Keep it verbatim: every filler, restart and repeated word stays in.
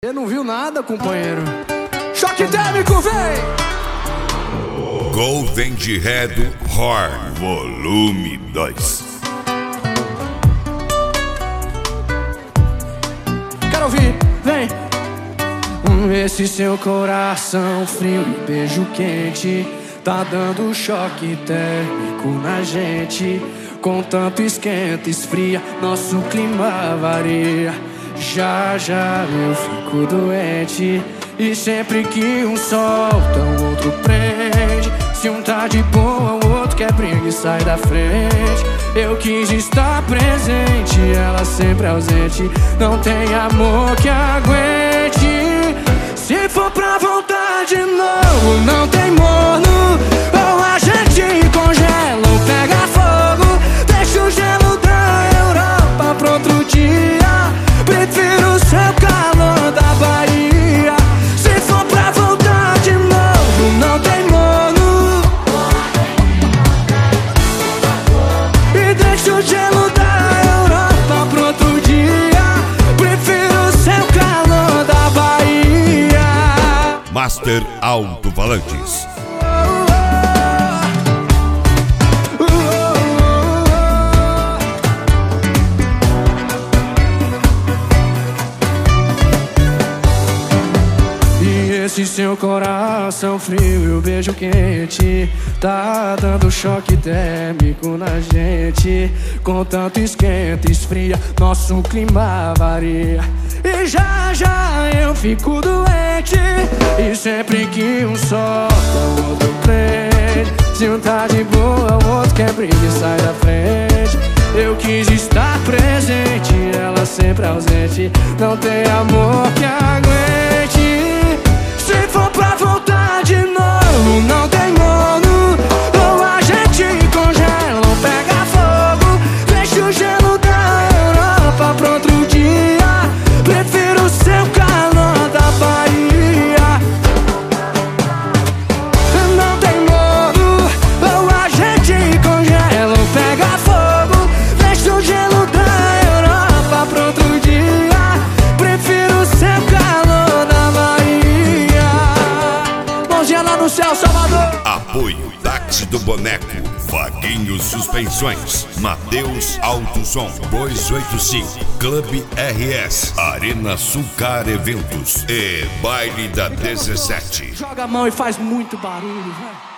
Você não viu nada, companheiro. Choque térmico, vem! Golden de Redo Horn, volume dois. Quero ouvir, vem! Esse seu coração frio e beijo quente tá dando choque térmico na gente. Com tanto esquenta, esfria, nosso clima varia. Já, já eu fico doente. E sempre que um solta, o outro prende. Se um tá de boa, o outro quer briga e sai da frente. Eu quis estar presente, ela sempre ausente. Não tem amor que aguente. Se for pra voltar de novo, não tem morno. Ou a gente congela ou pega fogo. Deixa o gelo da Europa pro outro dia. Prefiro o seu calor da Bahia. Se for pra voltar de novo, não tem morno. E deixa o gelo da Europa pro outro dia. Prefiro o seu calor da Bahia. Master Alto-Falantes. Esse seu coração frio e o beijo quente tá dando choque térmico na gente. Com tanto esquenta, esfria, nosso clima varia. E já, já eu fico doente. E sempre que um solta, o outro prende. Se um tá de boa, o outro quer briga e sai da frente. Eu quis estar presente, ela sempre ausente. Não tem amor que aguente. Se for pra voltar de novo, não tem morno. Ou a gente congela ou pega fogo. Deixa o gelo da Europa pro outro dia. Prefiro o seu calor da Bahia. Não tem morno. Ou a gente congela ou pega fogo. Deixa o gelo da Europa pro outro dia. Prefiro o seu calor da Bahia. Mãozinha lá no céu, Salvador. Apoio Táxi do Boneco, Vaguinho Suspensões, Mateus Alto Som dois oito cinco, Clube R S, Arena Sulcar Eventos e Baile da dezessete. Joga a mão e faz muito barulho, vai.